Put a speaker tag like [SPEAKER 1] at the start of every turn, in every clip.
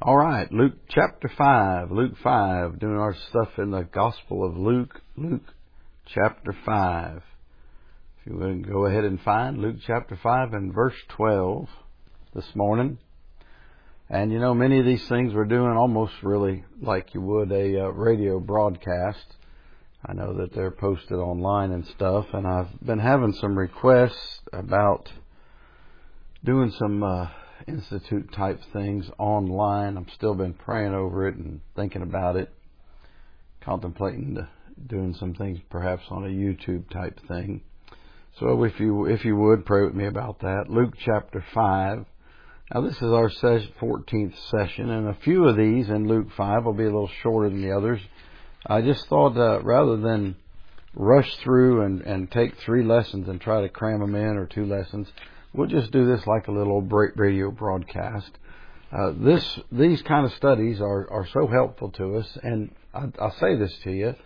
[SPEAKER 1] All right, Luke chapter 5. Luke 5, doing our stuff in the Gospel of Luke. Luke chapter 5. If you would go ahead and find Luke chapter 5 and verse 12 this morning. And you know, many of these things we're doing almost really like you would a radio broadcast. I know that they're posted online and stuff, and I've been having some requests about doing some institute type things online. I've still been praying over it and thinking about it, contemplating doing some things perhaps on a YouTube type thing. So if you would pray with me about that. Luke chapter 5. Now this is our 14th session, and a few of these in Luke 5 will be a little shorter than the others. I just thought rather than rush through and take 3 lessons and try to cram them in, or 2 lessons, we'll just do this like a little radio broadcast. These kind of studies are so helpful to us, and I'll say this to you,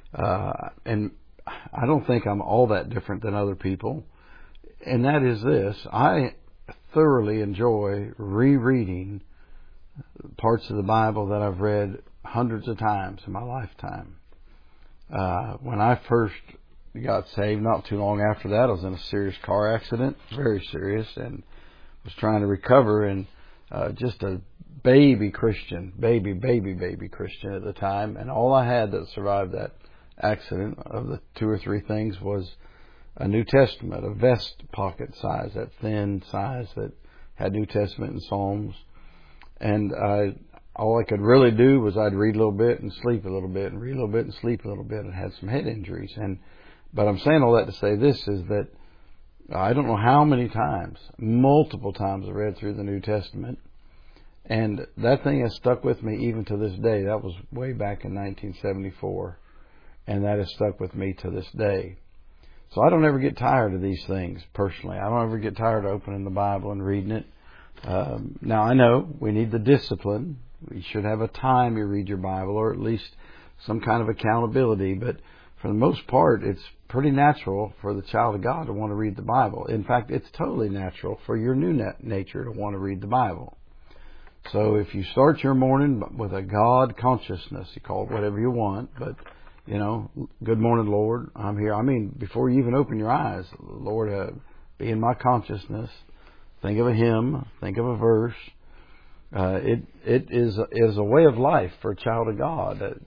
[SPEAKER 1] and I don't think I'm all that different than other people, and that is this: I thoroughly enjoy rereading parts of the Bible that I've read hundreds of times in my lifetime. When I first got saved, not too long after that, I was in a serious car accident, very serious, and was trying to recover, and just a baby Christian at the time, and all I had that survived that accident of the 2 or 3 things was a New Testament, a vest pocket size, that thin size that had New Testament and Psalms, and all I could really do was I'd read a little bit and sleep a little bit, and read a little bit and sleep a little bit, and had some head injuries. But I'm saying all that to say this is that I don't know how many times, multiple times I read through the New Testament, and that thing has stuck with me even to this day. That was way back in 1974, and that has stuck with me to this day. So I don't ever get tired of these things personally. I don't ever get tired of opening the Bible and reading it. Now I know we need the discipline. You should have a time you read your Bible, or at least some kind of accountability, but for the most part, it's pretty natural for the child of God to want to read the Bible. In fact, it's totally natural for your new nature to want to read the Bible. So if you start your morning with a God consciousness, you call it whatever you want, but, you know, good morning, Lord, I'm here. I mean, before you even open your eyes, Lord, be in my consciousness. Think of a hymn, think of a verse. It is a way of life for a child of God.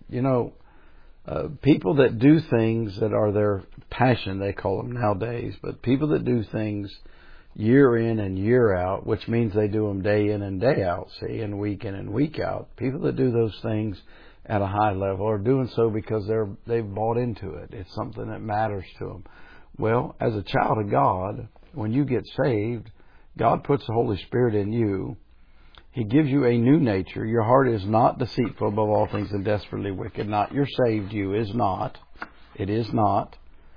[SPEAKER 1] People that do things that are their passion, they call them nowadays, but people that do things year in and year out, which means they do them day in and day out, see, and week in and week out. People that do those things at a high level are doing so because they've bought into it. It's something that matters to them. Well, as a child of God, when you get saved, God puts the Holy Spirit in you. He gives you a new nature. Your heart is not deceitful above all things and desperately wicked. Not your saved you is not. It is not.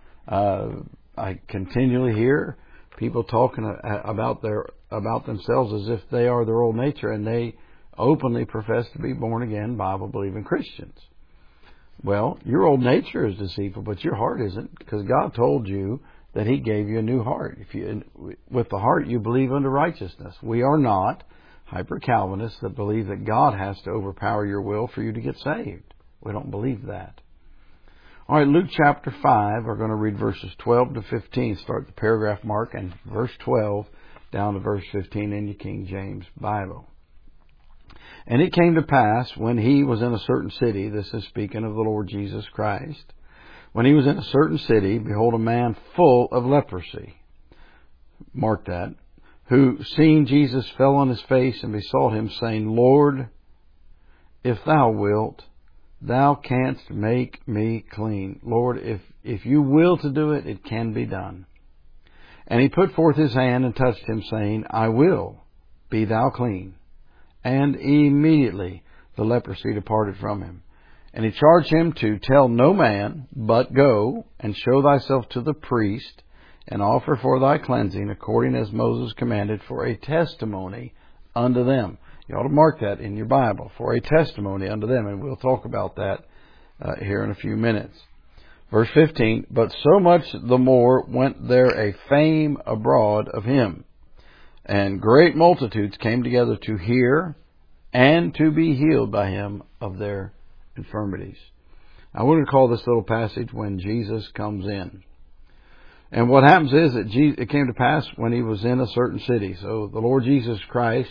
[SPEAKER 1] I continually hear people talking about themselves as if they are their old nature, and they openly profess to be born again, Bible believing Christians. Well, your old nature is deceitful, but your heart isn't, because God told you that He gave you a new heart. With the heart you believe unto righteousness. We are not hyper-Calvinists that believe that God has to overpower your will for you to get saved. We don't believe that. All right, Luke chapter 5, we're going to read verses 12 to 15. Start the paragraph mark and verse 12 down to verse 15 in your King James Bible. And it came to pass, when he was in a certain city, this is speaking of the Lord Jesus Christ, when he was in a certain city, behold, a man full of leprosy. Mark that. Who, seeing Jesus, fell on his face and besought him, saying, Lord, if thou wilt, thou canst make me clean. Lord, if you will to do it, it can be done. And he put forth his hand and touched him, saying, I will, be thou clean. And immediately the leprosy departed from him. And he charged him to tell no man, but go and show thyself to the priest, and offer for thy cleansing according as Moses commanded, for a testimony unto them. You ought to mark that in your Bible, for a testimony unto them, and we'll talk about that here in a few minutes. Verse 15, but so much the more went there a fame abroad of him, and great multitudes came together to hear and to be healed by him of their infirmities. I want to call this little passage when Jesus comes in. And what happens is that it came to pass when he was in a certain city. So the Lord Jesus Christ,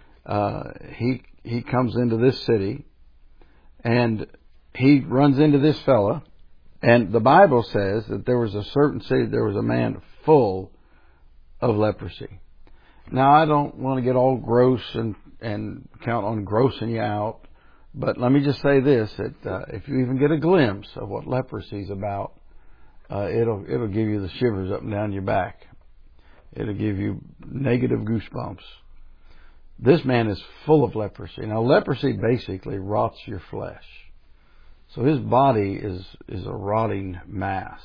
[SPEAKER 1] he comes into this city, and he runs into this fella. And the Bible says that there was a certain city, there was a man full of leprosy. Now, I don't want to get all gross and count on grossing you out, but let me just say this, that if you even get a glimpse of what leprosy is about, it'll give you the shivers up and down your back. It'll give you negative goosebumps. This man is full of leprosy. Now, leprosy basically rots your flesh. So his body is a rotting mass.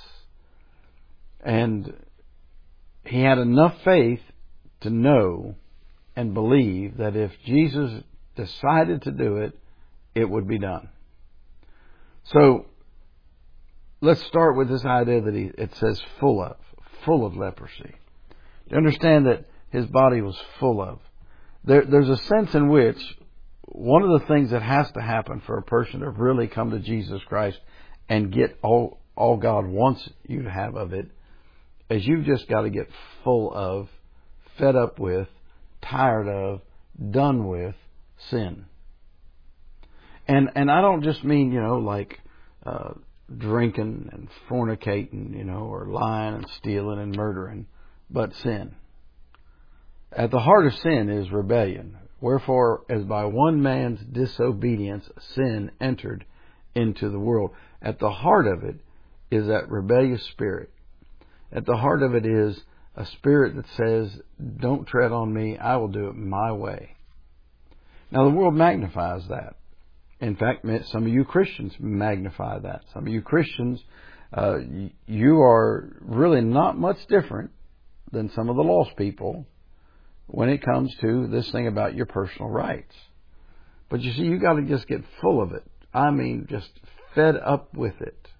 [SPEAKER 1] And he had enough faith to know and believe that if Jesus decided to do it, it would be done. So let's start with this idea that it says full of leprosy. You understand that his body was full of. There's a sense in which one of the things that has to happen for a person to really come to Jesus Christ and get all God wants you to have of it is you've just got to get full of, fed up with, tired of, done with sin. And I don't just mean, like drinking and fornicating, or lying and stealing and murdering, but sin. At the heart of sin is rebellion. Wherefore, as by one man's disobedience sin entered into the world. At the heart of it is that rebellious spirit. At the heart of it is a spirit that says, don't tread on me, I will do it my way. Now, the world magnifies that. In fact, some of you Christians magnify that. Some of you Christians, you are really not much different than some of the lost people when it comes to this thing about your personal rights. But you see, you got to just get full of it. I mean, just fed up with it.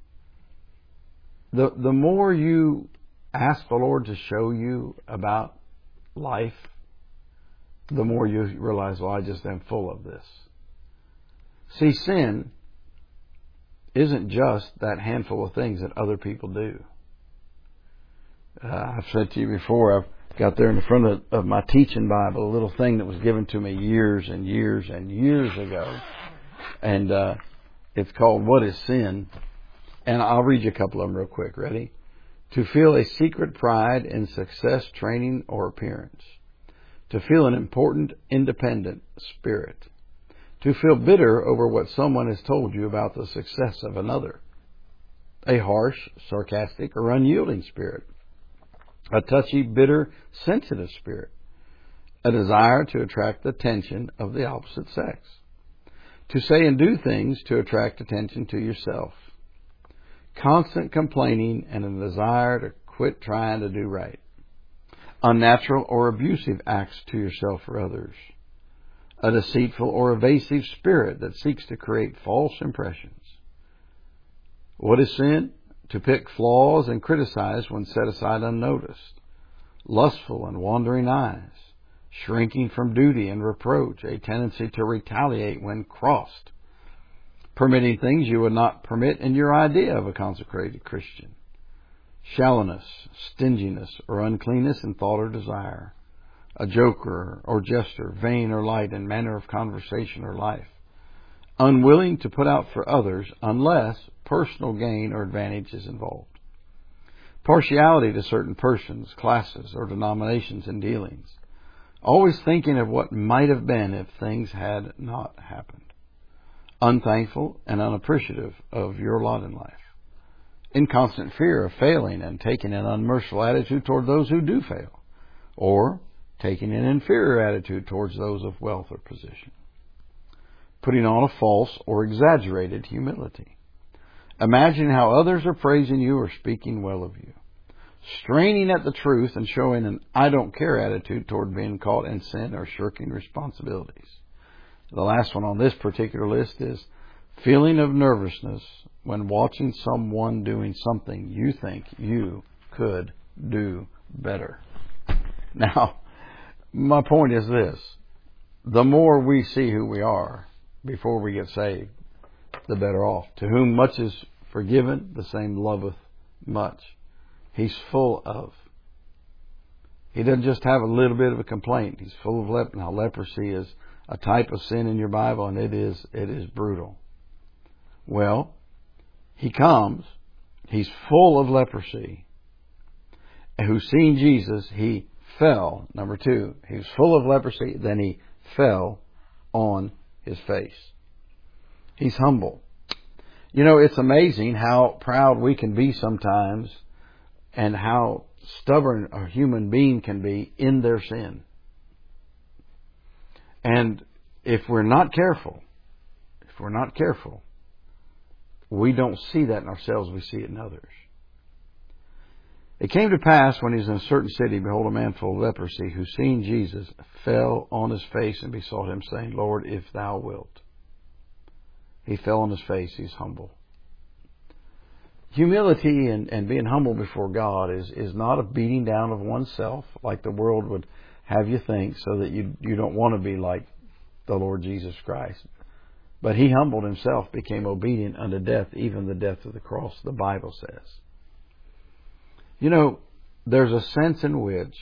[SPEAKER 1] The more you ask the Lord to show you about life, the more you realize, well, I just am full of this. See, sin isn't just that handful of things that other people do. I've said to you before, I've got there in the front of my teaching Bible a little thing that was given to me years and years and years ago. And it's called What is Sin? And I'll read you a couple of them real quick. Ready? To feel a secret pride in success, training, or appearance. To feel an important, independent spirit. To feel bitter over what someone has told you about the success of another. A harsh, sarcastic, or unyielding spirit. A touchy, bitter, sensitive spirit. A desire to attract the attention of the opposite sex. To say and do things to attract attention to yourself. Constant complaining and a desire to quit trying to do right. Unnatural or abusive acts to yourself or others. A deceitful or evasive spirit that seeks to create false impressions. What is sin? To pick flaws and criticize when set aside unnoticed. Lustful and wandering eyes. Shrinking from duty and reproach. A tendency to retaliate when crossed. Permitting things you would not permit in your idea of a consecrated Christian. Shallowness, stinginess, or uncleanness in thought or desire. A joker or jester, vain or light in manner of conversation or life. Unwilling to put out for others unless personal gain or advantage is involved. Partiality to certain persons, classes, or denominations in dealings. Always thinking of what might have been if things had not happened. Unthankful and unappreciative of your lot in life. In constant fear of failing and taking an unmerciful attitude toward those who do fail. Or taking an inferior attitude towards those of wealth or position. Putting on a false or exaggerated humility. Imagining how others are praising you or speaking well of you. Straining at the truth and showing an I don't care attitude toward being caught in sin or shirking responsibilities. The last one on this particular list is feeling of nervousness when watching someone doing something you think you could do better. Now, my point is this. the more we see who we are before we get saved, the better off. To whom much is forgiven, the same loveth much. He's full of. He doesn't just have a little bit of a complaint. He's full of leprosy. Now, leprosy is a type of sin in your Bible, and it is brutal. Well, he comes. He's full of leprosy. And who seen Jesus, he fell. Number 2, he was full of leprosy, then he fell on his face. He's humble. You know, it's amazing how proud we can be sometimes and how stubborn a human being can be in their sin. And if we're not careful, we don't see that in ourselves, we see it in others. It came to pass when he was in a certain city, behold, a man full of leprosy, who seeing Jesus, fell on his face and besought him, saying, Lord, if thou wilt. He fell on his face. He's humble. Humility and being humble before God is not a beating down of oneself like the world would have you think, so that you don't want to be like the Lord Jesus Christ. But he humbled himself, became obedient unto death, even the death of the cross, the Bible says. You know, there's a sense in which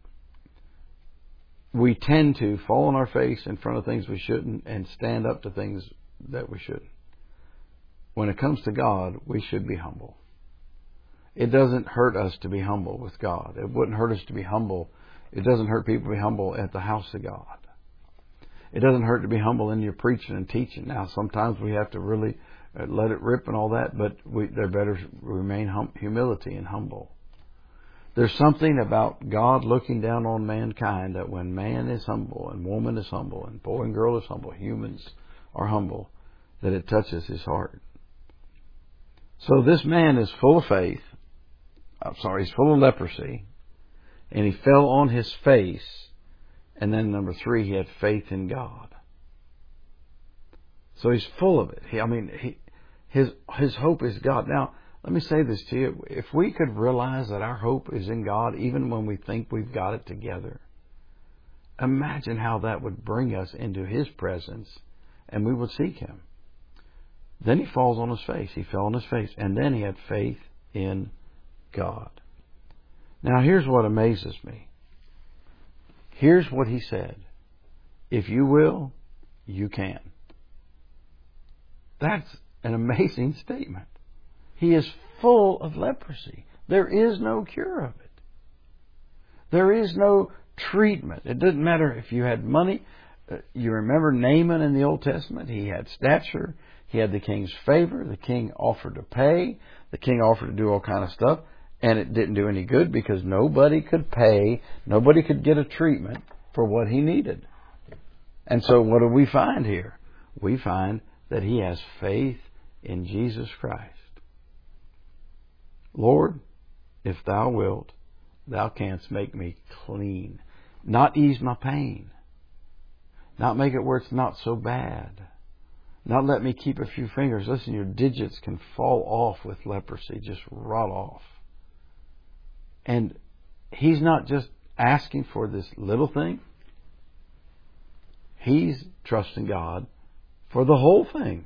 [SPEAKER 1] we tend to fall on our face in front of things we shouldn't and stand up to things that we shouldn't. When it comes to God, we should be humble. It doesn't hurt us to be humble with God. It wouldn't hurt us to be humble. It doesn't hurt people to be humble at the house of God. It doesn't hurt to be humble in your preaching and teaching. Now, sometimes we have to really let it rip and all that, but there better remain humility and humble. There's something about God looking down on mankind that when man is humble and woman is humble and boy and girl is humble, humans are humble, that it touches his heart. So this man is full of faith. He's full of leprosy. And he fell on his face. And then number 3, he had faith in God. So he's full of it. His hope is God. Now, let me say this to you. If we could realize that our hope is in God, even when we think we've got it together, imagine how that would bring us into his presence and we would seek him. Then he falls on his face. He fell on his face. And then he had faith in God. Now, here's what amazes me. Here's what he said. If you will, you can. That's an amazing statement. He is full of leprosy. There is no cure of it. There is no treatment. It doesn't matter if you had money. You remember Naaman in the Old Testament? He had stature. He had the king's favor. The king offered to pay. The king offered to do all kind of stuff. And it didn't do any good because nobody could pay. Nobody could get a treatment for what he needed. And so what do we find here? We find that he has faith in Jesus Christ. Lord, if thou wilt, thou canst make me clean. Not ease my pain. Not make it where it's not so bad. Not let me keep a few fingers. Listen, your digits can fall off with leprosy, just rot off. And he's not just asking for this little thing. He's trusting God for the whole thing.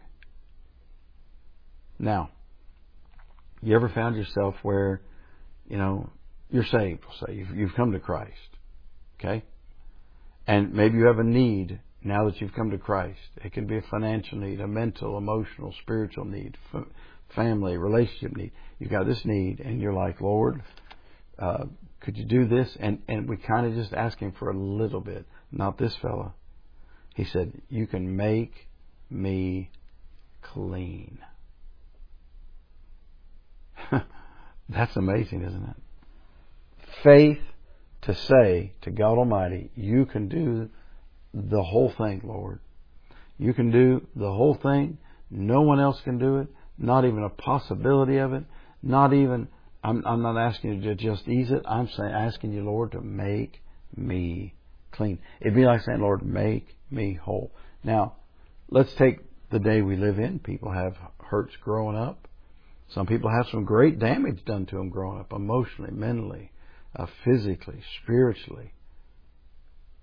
[SPEAKER 1] Now, you ever found yourself where, you're saved, we'll say, you've come to Christ, okay? And maybe you have a need now that you've come to Christ. It can be a financial need, a mental, emotional, spiritual need, family, relationship need. You've got this need, and you're like, Lord, could you do this? And we kind of just ask him for a little bit. Not this fella. He said, you can make me clean. That's amazing, isn't it? Faith to say to God Almighty, you can do the whole thing, Lord. You can do the whole thing. No one else can do it. Not even a possibility of it. Not even, I'm not asking you to just ease it. I'm asking you, Lord, to make me clean. It'd be like saying, Lord, make me whole. Now, let's take the day we live in. People have hurts growing up. Some people have some great damage done to them growing up, emotionally, mentally, physically, spiritually.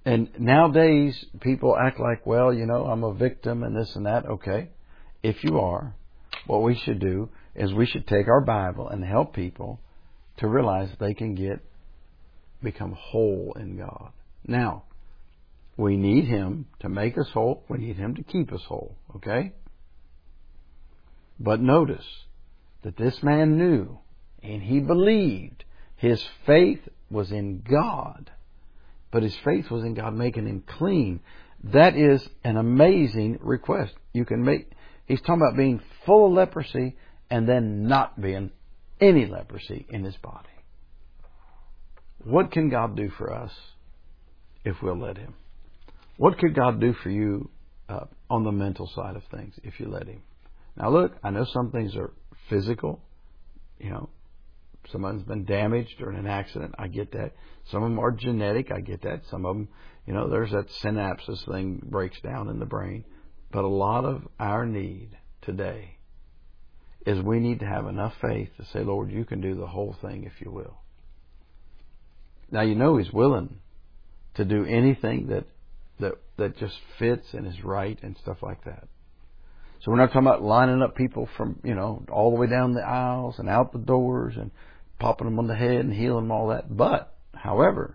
[SPEAKER 1] And nowadays, people act like, well, I'm a victim and this and that. Okay. If you are, what we should do is we should take our Bible and help people to realize they can become whole in God. Now, we need Him to make us whole. We need Him to keep us whole. Okay? But notice that this man knew and he believed his faith was in God. But his faith was in God making him clean. That is an amazing request. He's talking about being full of leprosy and then not being any leprosy in his body. What can God do for us if we'll let Him? What could God do for you on the mental side of things if you let Him? Now look, I know some things are physical. Someone's been damaged or in an accident. I get that. Some of them are genetic. I get that. Some of them, there's that synapses thing breaks down in the brain. But a lot of our need today is we need to have enough faith to say, Lord, you can do the whole thing if you will. Now, He's willing to do anything that just fits and is right and stuff like that. So we're not talking about lining up people from, all the way down the aisles and out the doors and popping them on the head and healing them, all that. But, however,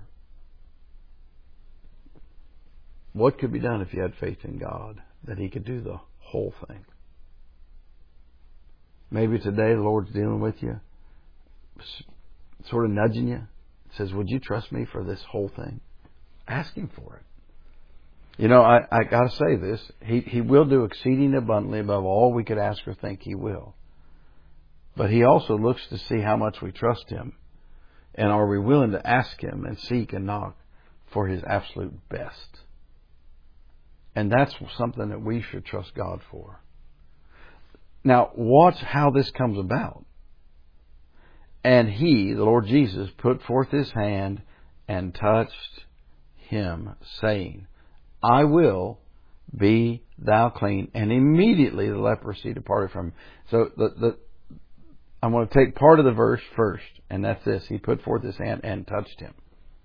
[SPEAKER 1] what could be done if you had faith in God that He could do the whole thing? Maybe today the Lord's dealing with you, sort of nudging you. Says, would you trust me for this whole thing? Ask Him for it. I got to say this. He will do exceeding abundantly above all we could ask or think. He will. But He also looks to see how much we trust Him. And are we willing to ask Him and seek and knock for His absolute best? And that's something that we should trust God for. Now, watch how this comes about. And He, the Lord Jesus, put forth His hand and touched him, saying, I will be thou clean. And immediately the leprosy departed from him. So I'm going to take part of the verse first, and that's this. He put forth His hand and touched him.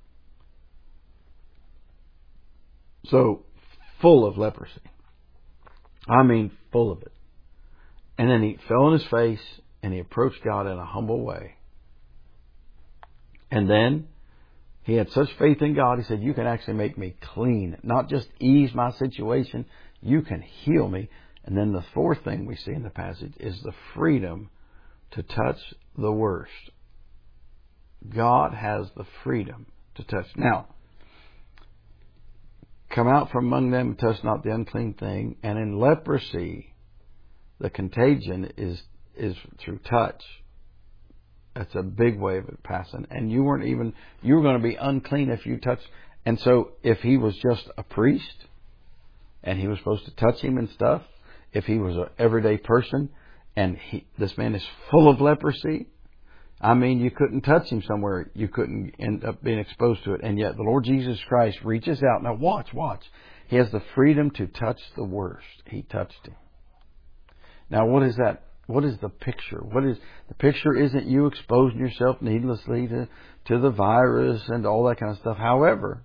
[SPEAKER 1] So, full of leprosy. I mean, full of it. And then he fell on his face, and he approached God in a humble way. And then he had such faith in God, he said, you can actually make me clean. Not just ease my situation, you can heal me. And then the fourth thing we see in the passage is the freedom to touch the worst. God has the freedom to touch. Now, come out from among them and touch not the unclean thing. And in leprosy, the contagion is through touch. That's a big way of it passing. And you were going to be unclean if you touched. And so if he was just a priest and he was supposed to touch him and stuff, if he was an everyday person and this man is full of leprosy, I mean, you couldn't touch him somewhere. You couldn't end up being exposed to it. And yet the Lord Jesus Christ reaches out. Now watch. He has the freedom to touch the worst. He touched him. Now what is that? What is the picture? The picture isn't you exposing yourself needlessly to the virus and all that kind of stuff. However,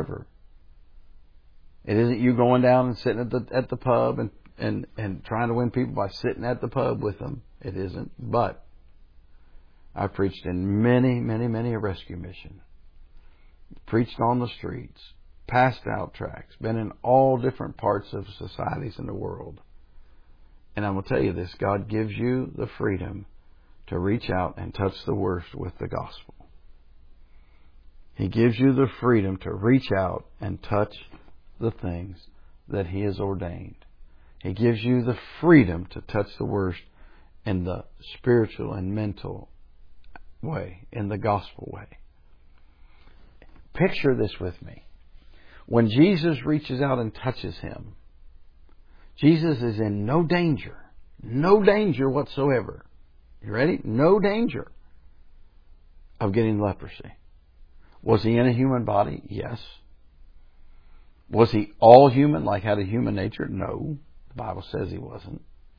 [SPEAKER 1] it isn't you going down and sitting at the pub and trying to win people by sitting at the pub with them. It isn't. But I preached in many a rescue mission. Preached on the streets, passed out tracts, been in all different parts of societies in the world. And I'm going to tell you this, God gives you the freedom to reach out and touch the worst with the gospel. He gives you the freedom to reach out and touch the things that He has ordained. He gives you the freedom to touch the worst in the spiritual and mental way, in the gospel way. Picture this with me. When Jesus reaches out and touches him, Jesus is in no danger whatsoever. You ready? No danger of getting leprosy. Was he in a human body? Yes. Was he all human, like had a human nature? No. The Bible says he wasn't.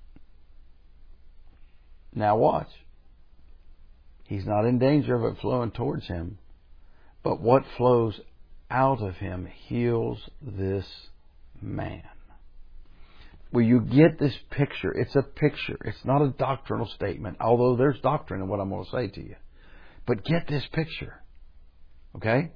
[SPEAKER 1] Now watch. He's not in danger of it flowing towards him. But what flows out of him heals this man. Will you get this picture? It's a picture. It's not a doctrinal statement, although there's doctrine in what I'm going to say to you. But get this picture. Okay?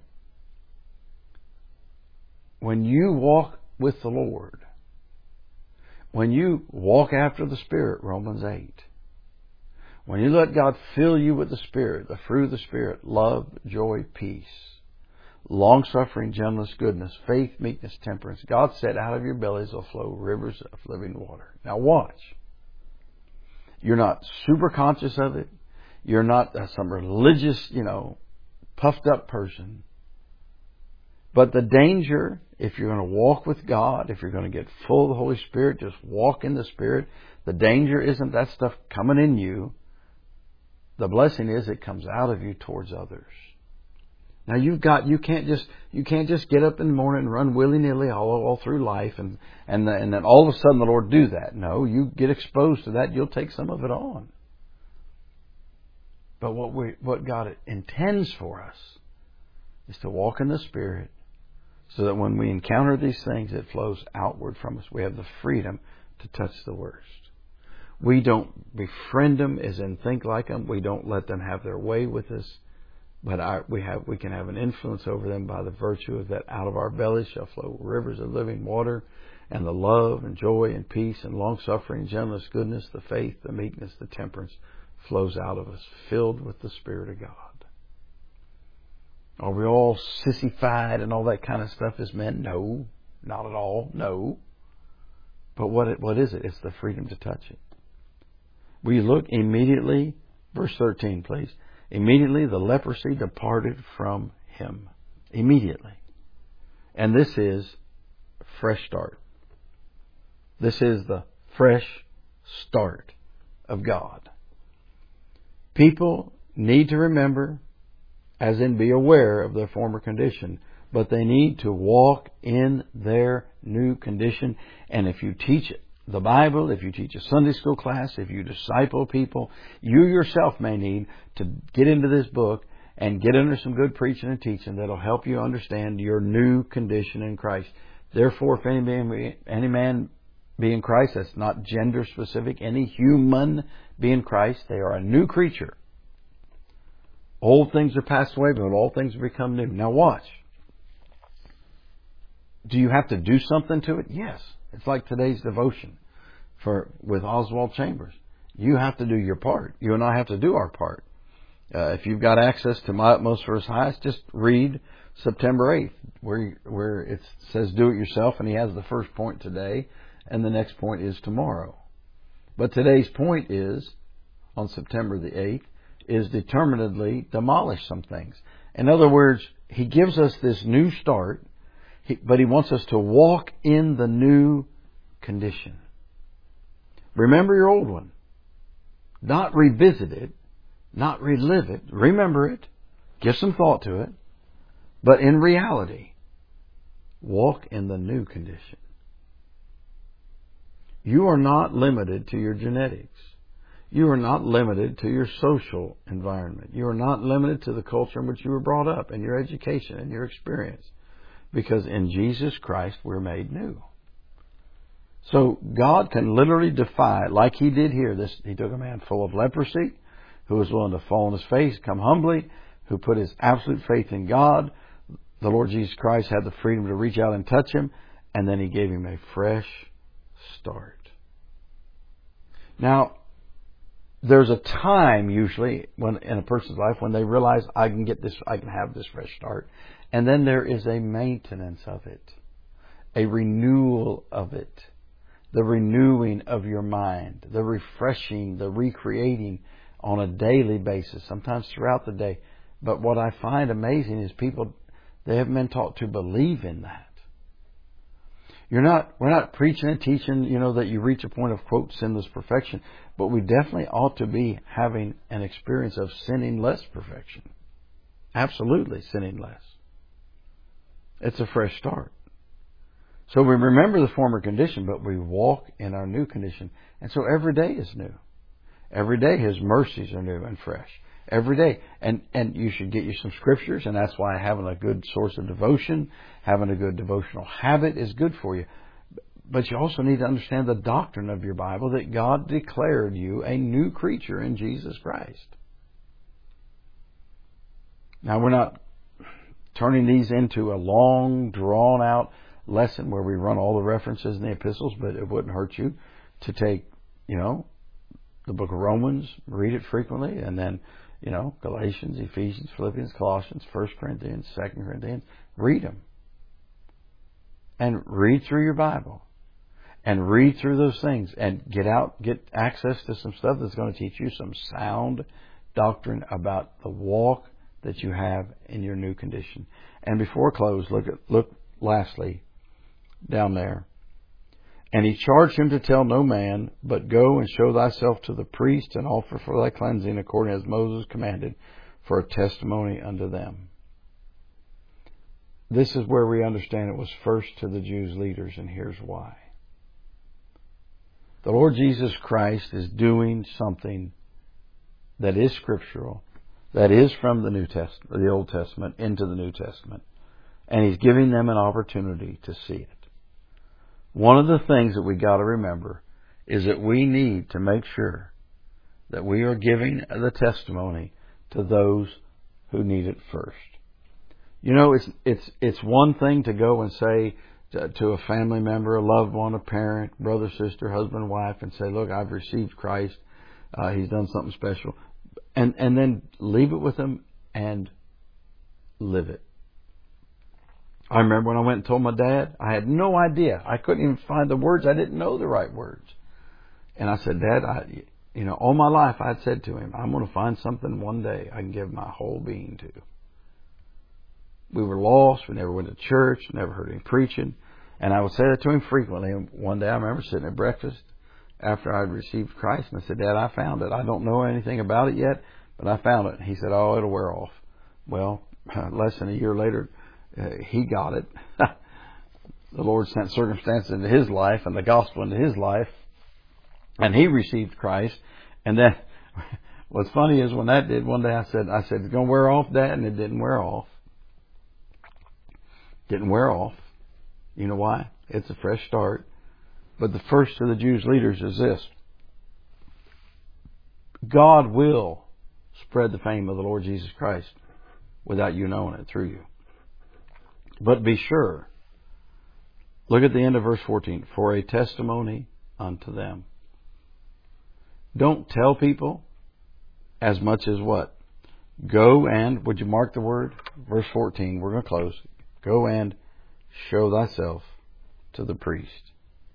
[SPEAKER 1] When you walk with the Lord, when you walk after the Spirit, Romans 8, when you let God fill you with the Spirit, the fruit of the Spirit, love, joy, peace, long-suffering, gentleness, goodness, faith, meekness, temperance, God said, out of your bellies will flow rivers of living water. Now watch. You're not super conscious of it. You're not some religious, puffed up person. But the danger, if you're going to walk with God, if you're going to get full of the Holy Spirit, just walk in the Spirit, the danger isn't that stuff coming in you. The blessing is it comes out of you towards others. Now you can't just get up in the morning and run willy-nilly all through life and then all of a sudden the Lord do that. No, you get exposed to that, you'll take some of it on. But what God intends for us is to walk in the Spirit so that when we encounter these things, it flows outward from us. We have the freedom to touch the worst. We don't befriend them as in think like them. We don't let them have their way with us. But we can have an influence over them by the virtue of that out of our bellies shall flow rivers of living water, and the love and joy and peace and long-suffering, gentleness, goodness, the faith, the meekness, the temperance flows out of us, filled with the Spirit of God. Are we all sissified and all that kind of stuff is meant? No, not at all. No. But what is it? It's the freedom to touch it. We look immediately, verse 13, please. Immediately the leprosy departed from him. Immediately. And this is a fresh start. This is the fresh start of God. People need to remember, as in be aware of their former condition, but they need to walk in their new condition. And if you teach the Bible, if you teach a Sunday school class, if you disciple people, you yourself may need to get into this book and get under some good preaching and teaching that'll help you understand your new condition in Christ. Therefore, if any man be in Christ, that's not gender specific, any human be in Christ, they are a new creature. Old things are passed away, but all things have become new. Now watch. Do you have to do something to it? Yes. It's like today's devotion with Oswald Chambers. You have to do your part. You and I have to do our part. If you've got access to My Utmost for His Highest, just read September 8th, where it says do it yourself, and he has the first point today, and the next point is tomorrow. But today's point is, on September the 8th, is determinedly demolish some things. In other words, he gives us this new start, but he wants us to walk in the new condition. Remember your old one. Not revisit it, not relive it. Remember it, give some thought to it, but in reality, walk in the new condition. You are not limited to your genetics. You are not limited to your social environment. You are not limited to the culture in which you were brought up and your education and your experience. Because in Jesus Christ, we're made new. So God can literally defy, like He did here. He took a man full of leprosy, who was willing to fall on his face, come humbly, who put his absolute faith in God. The Lord Jesus Christ had the freedom to reach out and touch him, and then He gave him a fresh start. Now, there's a time usually in a person's life when they realize I can have this fresh start. And then there is a maintenance of it, a renewal of it, the renewing of your mind, the refreshing, the recreating on a daily basis, sometimes throughout the day. But what I find amazing is people, they haven't been taught to believe in that. We're not preaching and teaching, that you reach a point of, quote, sinless perfection, but we definitely ought to be having an experience of sinning less perfection. Absolutely sinning less. It's a fresh start. So we remember the former condition, but we walk in our new condition. And so every day is new. Every day His mercies are new and fresh. every day. And you should get you some scriptures, and that's why having a good source of devotion, having a good devotional habit is good for you. But you also need to understand the doctrine of your Bible, that God declared you a new creature in Jesus Christ. Now, we're not turning these into a long, drawn-out lesson where we run all the references in the epistles, but it wouldn't hurt you to take, the book of Romans, read it frequently, and then, Galatians, Ephesians, Philippians, Colossians, 1 Corinthians, 2 Corinthians. Read them. And read through your Bible. And read through those things and get access to some stuff that's going to teach you some sound doctrine about the walk that you have in your new condition. And before I close, look lastly down there. And he charged him to tell no man, but go and show thyself to the priest and offer for thy cleansing according as Moses commanded, for a testimony unto them. This is where we understand it was first to the Jews' leaders, and here's why. The Lord Jesus Christ is doing something that is scriptural, that is from the New Testament, the Old Testament into the New Testament, and He's giving them an opportunity to see it. One of the things that we got to remember is that we need to make sure that we are giving the testimony to those who need it first. It's one thing to go and say to a family member, a loved one, a parent, brother, sister, husband, wife, and say, look, I've received Christ. He's done something special. And then leave it with them and live it. I remember when I went and told my dad, I had no idea. I couldn't even find the words. I didn't know the right words. And I said, Dad, all my life I'd said to him, I'm going to find something one day I can give my whole being to. We were lost. We never went to church. Never heard him preaching. And I would say that to him frequently. And one day I remember sitting at breakfast after I'd received Christ. And I said, Dad, I found it. I don't know anything about it yet, but I found it. And he said, oh, it'll wear off. Well, less than a year later, he got it. The Lord sent circumstances into his life and the gospel into his life. And he received Christ. And then what's funny is when that did, one day I said, it's going to wear off, Dad. And it didn't wear off. Didn't wear off. You know why? It's a fresh start. But the first of the Jews' leaders is this. God will spread the fame of the Lord Jesus Christ without you knowing it through you. But be sure. Look at the end of verse 14. For a testimony unto them. Don't tell people as much as what? Go and, would you mark the word? Verse 14, we're going to close. Go and show thyself to the priest.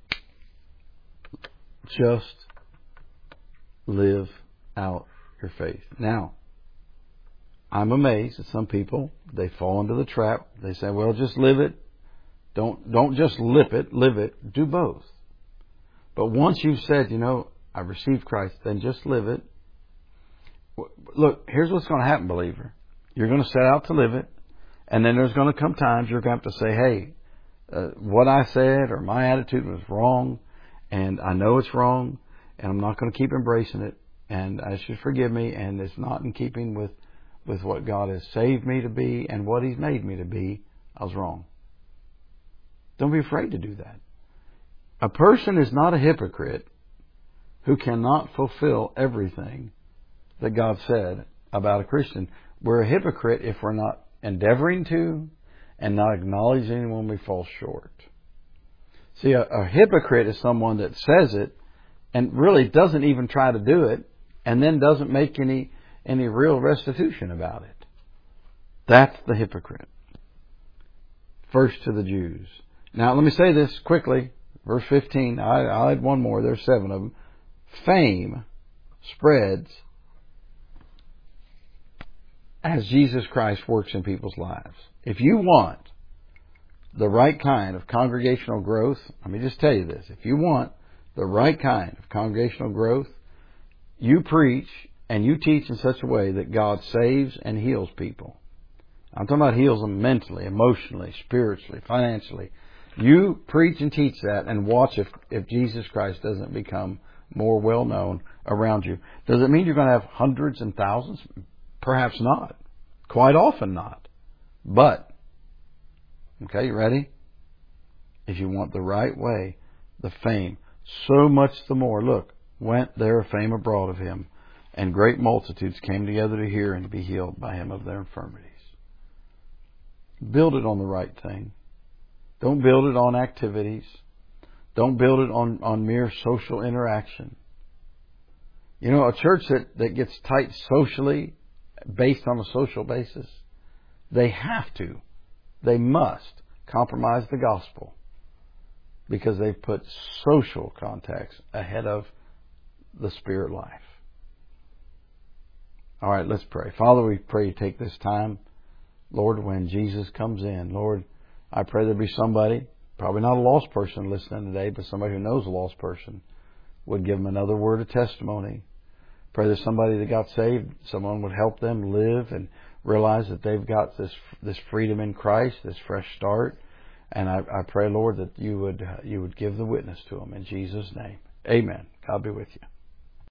[SPEAKER 1] Just live out your faith. Now, I'm amazed at some people. They fall into the trap. They say, well, just live it. Don't just lip it, live it. Do both. But once you've said, I've received Christ, then just live it. Look, here's what's going to happen, believer. You're going to set out to live it. And then there's going to come times you're going to have to say, hey, what I said or my attitude was wrong, and I know it's wrong, and I'm not going to keep embracing it, and I should forgive me, and it's not in keeping with what God has saved me to be and what He's made me to be. I was wrong. Don't be afraid to do that. A person is not a hypocrite who cannot fulfill everything that God said about a Christian. We're a hypocrite if we're not endeavoring to and not acknowledging when we fall short. See, a hypocrite is someone that says it and really doesn't even try to do it and then doesn't make any real restitution about it. That's the hypocrite. First to the Jews. Now, let me say this quickly. Verse 15, I'll add one more. There's 7 of them. Fame spreads as Jesus Christ works in people's lives. If you want the right kind of congregational growth, let me just tell you this. If you want the right kind of congregational growth, you preach and you teach in such a way that God saves and heals people. I'm talking about heals them mentally, emotionally, spiritually, financially. You preach and teach that and watch if Jesus Christ doesn't become more well known around you. Does it mean you're going to have hundreds and thousands? Perhaps not. Quite often not. But, okay, you ready? If you want the right way, the fame, so much the more. Look, went there fame abroad of him, and great multitudes came together to hear and to be healed by him of their infirmities. Build it on the right thing. Don't build it on activities. Don't build it on mere social interaction. You know, a church that gets tight socially, based on a social basis, they must compromise the gospel because they've put social contacts ahead of the spirit life. All right, let's pray. Father, we pray you take this time, Lord, when Jesus comes in. Lord, I pray there be somebody, probably not a lost person listening today, but somebody who knows a lost person, would give them another word of testimony. Pray there's somebody that got saved, someone would help them live and realize that they've got this freedom in Christ, this fresh start. And I pray, Lord, that you would give the witness to them in Jesus' name. Amen. God be with you.